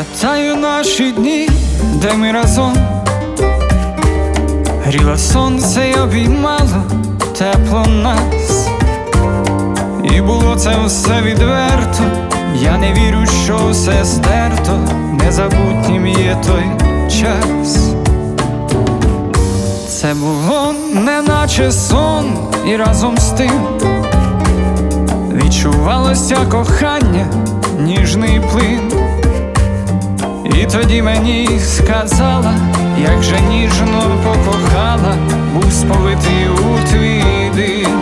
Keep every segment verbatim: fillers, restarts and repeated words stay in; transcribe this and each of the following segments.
Пам'ятаю наші дні, де ми разом гріло сонце й обіймало тепло нас. І було це все відверто, я не вірю, що все стерто, незабутнім є той час. Це було неначе сон, і разом з тим відчувалося кохання, ніжний плин. І тоді мені сказала, як же ніжно покохала, був сповитий у твій дим.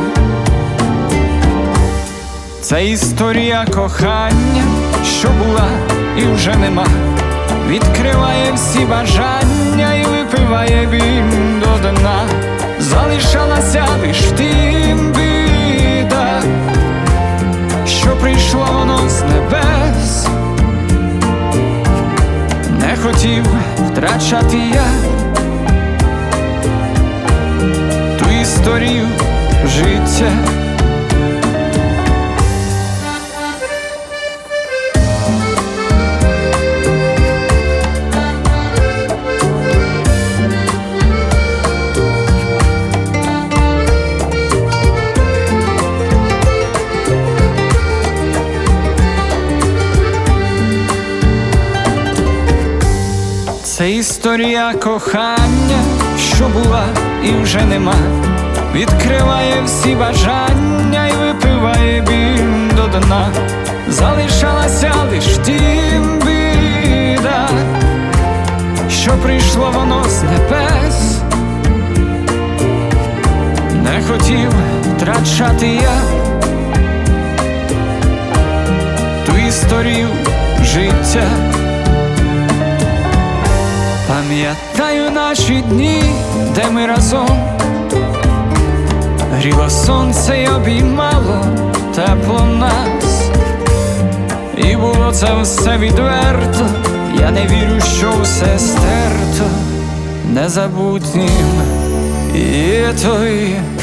Це історія кохання, що була і вже нема, відкриває всі бажання і випиває біль до дна. Залишалася лиш тим біда, що прийшло воно з небес. Не хотів втрачати я ту історію життя. Це історія кохання, що була і вже нема, відкриває всі бажання і випиває біль до дна. Залишалася лиш тім біда, що прийшло воно з небес. Не хотів втрачати я ту історію життя. Пам'ятаю наші дні, де ми разом гріло сонце й обіймало тепло нас. І було це все відверто, я не вірю, що все стерто, незабутнім є той